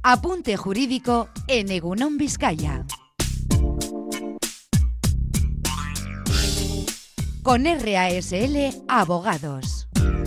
Apunte jurídico en Egunon Vizcaya. Con RASL Abogados.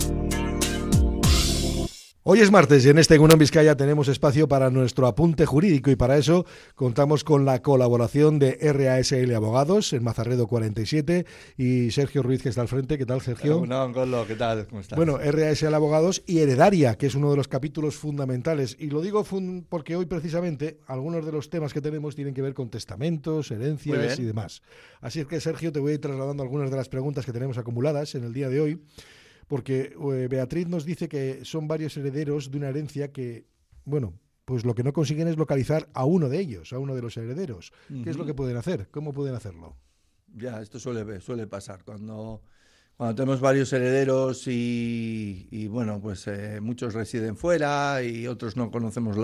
Hoy es martes y en este Egunon Vizcaya tenemos espacio para nuestro apunte jurídico y para eso contamos con la colaboración de RASL Abogados en Mazarredo 47 y Sergio Ruiz, que está al frente. ¿Qué tal, Sergio? No, Golo, ¿qué tal? ¿Cómo estás? Bueno, RASL Abogados y Heredaria, que es uno de los capítulos fundamentales. Y lo digo porque hoy precisamente algunos de los temas que tenemos tienen que ver con testamentos, herencias y demás. Así es que, Sergio, te voy a ir trasladando algunas de las preguntas que tenemos acumuladas en el día de hoy. Porque Beatriz nos dice que son varios herederos de una herencia que, bueno, pues lo que no consiguen es localizar a uno de ellos, a uno de los herederos. ¿Qué es lo que pueden hacer? ¿Cómo pueden hacerlo? Ya, esto suele pasar. Cuando tenemos varios herederos y bueno, pues muchos residen fuera y otros no conocemos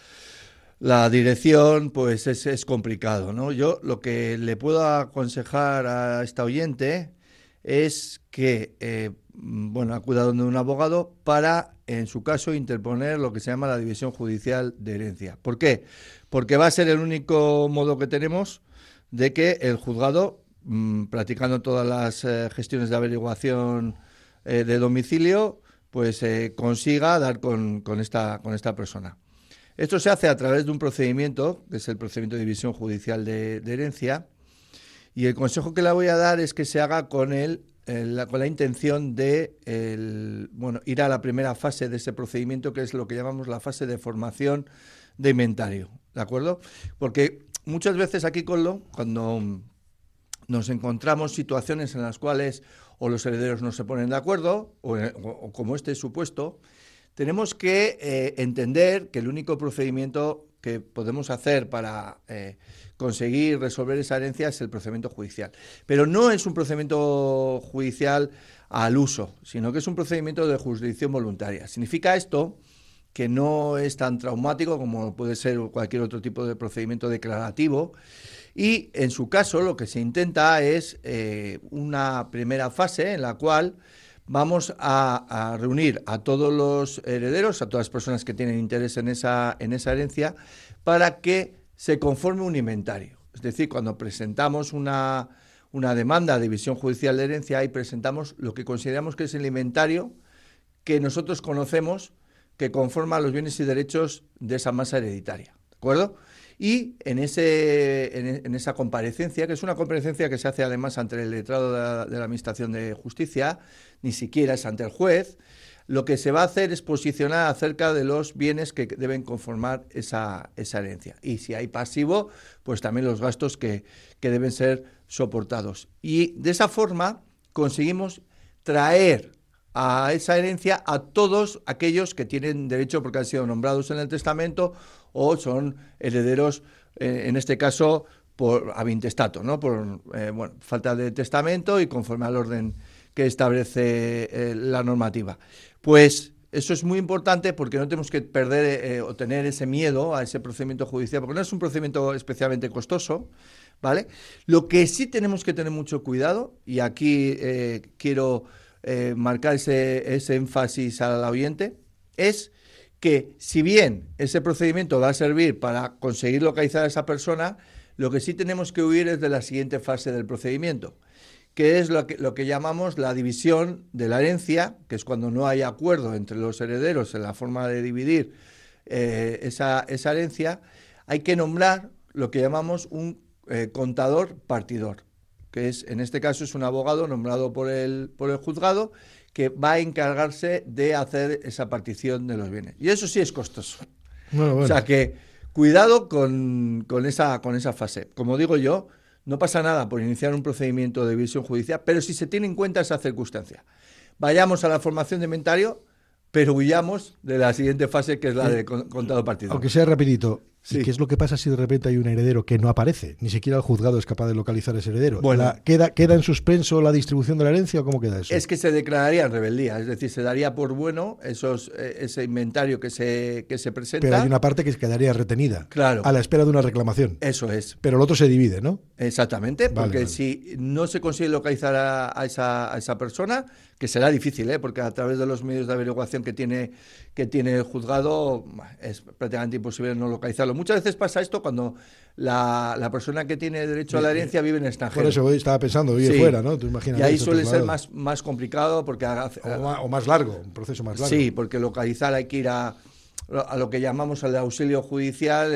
la dirección, pues es complicado, ¿no? Yo lo que le puedo aconsejar a esta oyente es que acuda donde un abogado para, en su caso, interponer lo que se llama la división judicial de herencia. ¿Por qué? Porque va a ser el único modo que tenemos de que el juzgado, practicando todas las gestiones de averiguación de domicilio, pues consiga dar con esta persona. Esto se hace a través de un procedimiento, que es el procedimiento de división judicial de herencia, y el consejo que le voy a dar es que se haga con la intención de ir a la primera fase de ese procedimiento, que es lo que llamamos la fase de formación de inventario, ¿de acuerdo? Porque muchas veces aquí, cuando nos encontramos situaciones en las cuales o los herederos no se ponen de acuerdo, o como este supuesto, tenemos que entender que el único procedimiento que podemos hacer para conseguir resolver esa herencia es el procedimiento judicial. Pero no es un procedimiento judicial al uso, sino que es un procedimiento de jurisdicción voluntaria. Significa esto que no es tan traumático como puede ser cualquier otro tipo de procedimiento declarativo, y en su caso lo que se intenta es una primera fase en la cual vamos a reunir a todos los herederos, a todas las personas que tienen interés en esa herencia, para que se conforme un inventario. Es decir, cuando presentamos una demanda de división judicial de herencia, ahí presentamos lo que consideramos que es el inventario que nosotros conocemos que conforma los bienes y derechos de esa masa hereditaria, ¿de acuerdo? Y en esa comparecencia, que es una comparecencia que se hace además ante el letrado de la Administración de Justicia, ni siquiera es ante el juez, lo que se va a hacer es posicionar acerca de los bienes que deben conformar esa herencia. Y si hay pasivo, pues también los gastos que deben ser soportados. Y de esa forma conseguimos traer a esa herencia a todos aquellos que tienen derecho porque han sido nombrados en el testamento o son herederos, en este caso, por avintestato, ¿no? Por falta de testamento y conforme al orden que establece la normativa. Pues eso es muy importante porque no tenemos que perder o tener ese miedo a ese procedimiento judicial, porque no es un procedimiento especialmente costoso, ¿vale? Lo que sí tenemos que tener mucho cuidado, y aquí quiero marcar ese énfasis al oyente, es que si bien ese procedimiento va a servir para conseguir localizar a esa persona, lo que sí tenemos que huir es de la siguiente fase del procedimiento, que es lo que llamamos la división de la herencia, que es cuando no hay acuerdo entre los herederos en la forma de dividir esa herencia. Hay que nombrar lo que llamamos un contador partidor, que es, en este caso, es un abogado nombrado por el juzgado que va a encargarse de hacer esa partición de los bienes. Y eso sí es costoso. Bueno. O sea que cuidado con esa fase. Como digo yo, no pasa nada por iniciar un procedimiento de división judicial, pero si se tiene en cuenta esa circunstancia. Vayamos a la formación de inventario, pero huyamos de la siguiente fase, que es la de contado partidor. Aunque sea rapidito. ¿Y qué es lo que pasa si de repente hay un heredero que no aparece? Ni siquiera el juzgado es capaz de localizar ese heredero. Bueno, ¿Queda en suspenso la distribución de la herencia o cómo queda eso? Es que se declararía en rebeldía, es decir, se daría por bueno ese inventario que se presenta. Pero hay una parte que quedaría retenida, claro, a la espera de una reclamación. Eso es. Pero el otro se divide, ¿no? Exactamente, porque vale. Si no se consigue localizar a esa persona, que será difícil, porque a través de los medios de averiguación que tiene el juzgado es prácticamente imposible no localizarlo. Muchas veces pasa esto cuando la persona que tiene derecho a la herencia vive en el extranjero. Por eso hoy estaba pensando, vive fuera, ¿no? Tú imagínate, y ahí suele ser más complicado porque o más largo, un proceso más largo. Sí, porque localizar hay que ir a lo que llamamos el auxilio judicial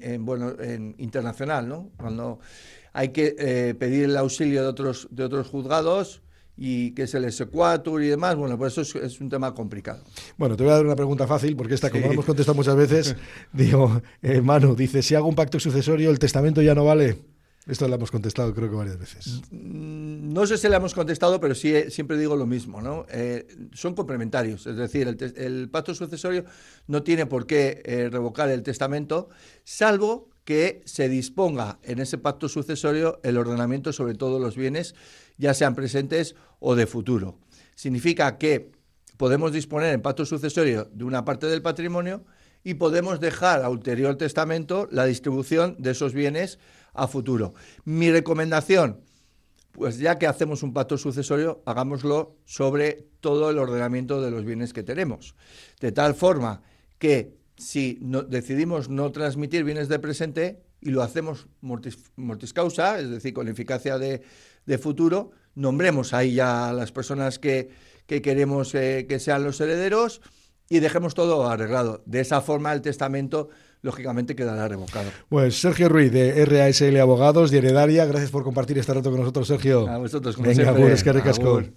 en internacional, ¿no? Cuando hay que pedir el auxilio de otros juzgados y que es el exequatur y demás, bueno, pues eso es un tema complicado. Bueno, te voy a dar una pregunta fácil, porque esta, como lo hemos contestado muchas veces, digo, Manu, dice, si hago un pacto sucesorio, ¿el testamento ya no vale? Esto lo hemos contestado creo que varias veces. No sé si le hemos contestado, pero sí siempre digo lo mismo, ¿no? Son complementarios, es decir, el pacto sucesorio no tiene por qué revocar el testamento, salvo que se disponga en ese pacto sucesorio el ordenamiento sobre todos los bienes, ya sean presentes o de futuro. Significa que podemos disponer en pacto sucesorio de una parte del patrimonio y podemos dejar a ulterior testamento la distribución de esos bienes a futuro. Mi recomendación, pues ya que hacemos un pacto sucesorio, hagámoslo sobre todo el ordenamiento de los bienes que tenemos, de tal forma que si decidimos no transmitir bienes de presente y lo hacemos mortis causa, es decir, con eficacia de futuro, nombremos ahí ya a las personas que queremos que sean los herederos y dejemos todo arreglado. De esa forma el testamento lógicamente quedará revocado. Pues Sergio Ruiz, de RASL Abogados, de Heredaria, gracias por compartir este rato con nosotros, Sergio. A vosotros, como Venga, siempre. es que ricasco.